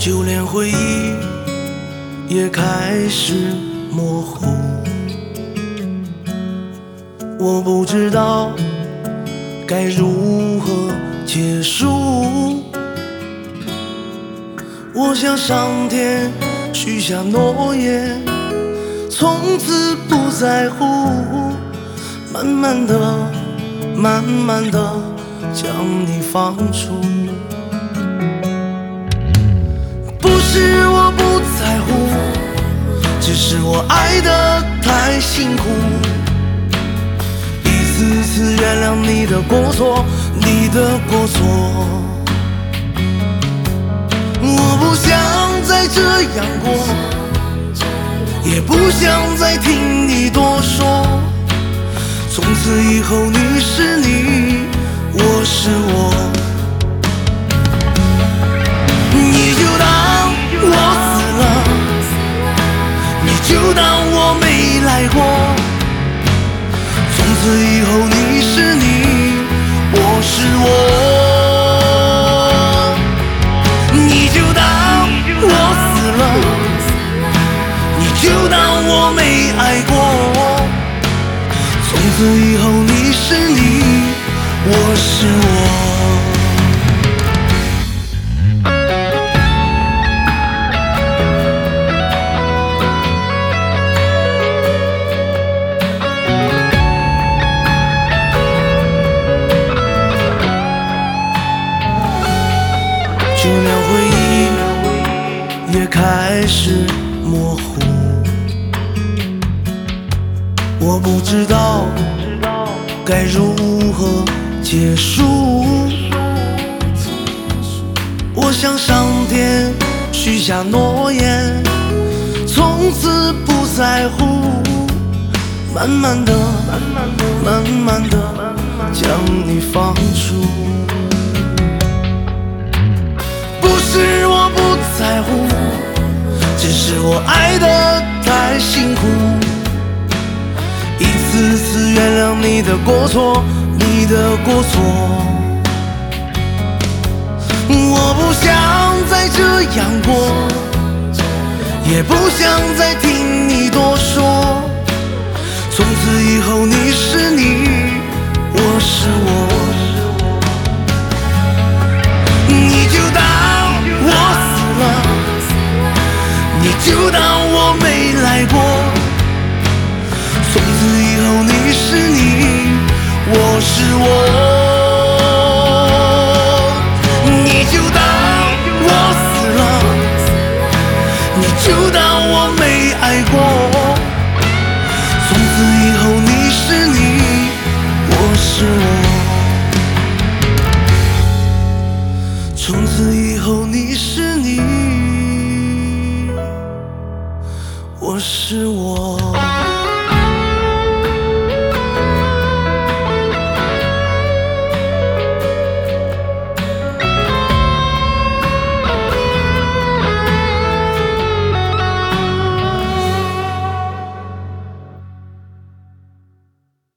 就连回忆也开始模糊。我不知道该如何结束。我向上天许下诺言，从此不在乎。慢慢的，慢慢的将你放逐。不是我不在乎，只是我爱得太辛苦。一次次原谅你的过错，你的过错。我不想再这样过，也不想再听你多说。从此以后你是你，我是我。你就当我死了，你就当我没来过。从此以后你是你，我是我。你就当我死了，你就当我没爱过。从此以后你是你，我是我。就连回忆也开始模糊。我不知道该如何结束。我向上天许下诺言，从此不在乎。慢慢的，慢慢的将你放逐。不是我不在乎，只是我爱得太辛苦。一次次原谅你的过错，你的过错。我不想再这样过，也不想再听你多说。从此以后你是你，我是我。你就当我死了，你就当我没来过。从此以后你是你，我是我。你就当我死了，你就当我没爱过。从此以后你是你，我是我。从此以后你是你，我是我。